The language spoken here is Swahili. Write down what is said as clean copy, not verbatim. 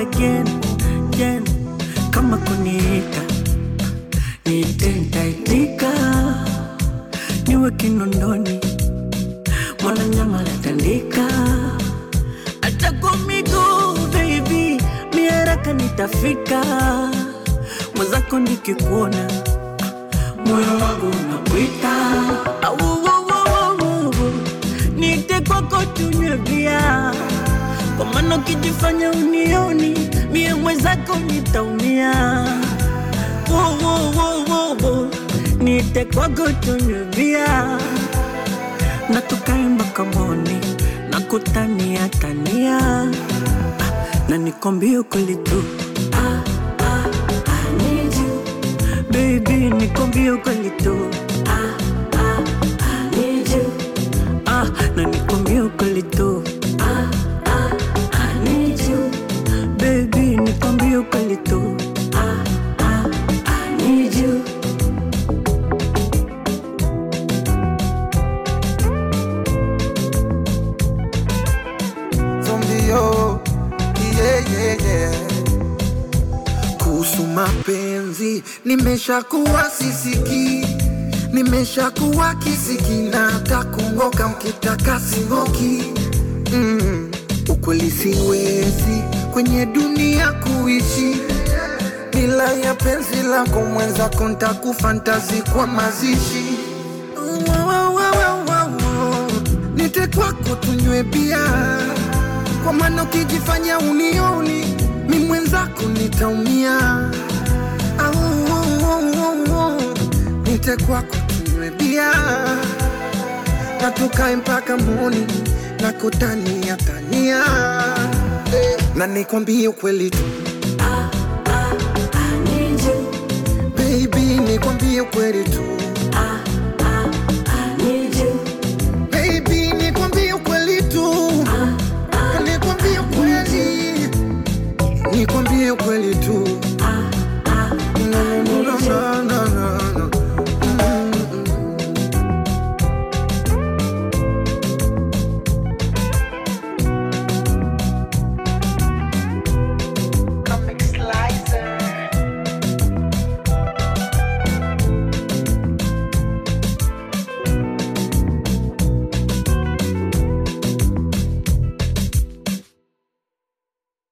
again, again. Kama kuniita nitaitika, niwe Kinondoni Mwananyama natandika. Hata kwa miguu baby, mi haraka nitafika. Mwenzako nikikuona moyo wangu unakuita. Niite kwako tunywe bia, kwa maana ukijifanya unioni mie mwenzako nitaumia. Niite kwako tunywe bia, na tukae mpaka morning, na kutania tania. Na nikwambie ukweli tu, I need you baby, nikwambie ukweli tu, I need you. Na nikwambie ukweli tu, I need you baby, nikwambie ukweli tu, I need you. Zombio, yeah. Kuhusu mapenzi nimeshakuwa sisiki, nimeshakuwa kisiki, na hata kungoka mkitaka singoki. Ukweli siwezi kwenye dunia kuishi bila ya penzi lako, mwenzako nitakufantazi kwa mazishi. Nite kwako tunywe bia, kwa maana ukijifanya unioni mi mwenzako nitaumia. Nite kwako tunywe bia, na tukae mpaka morning, na kutania tania. Na nikwambie ukweli tu, I need you baby, nikwambie ukweli tu,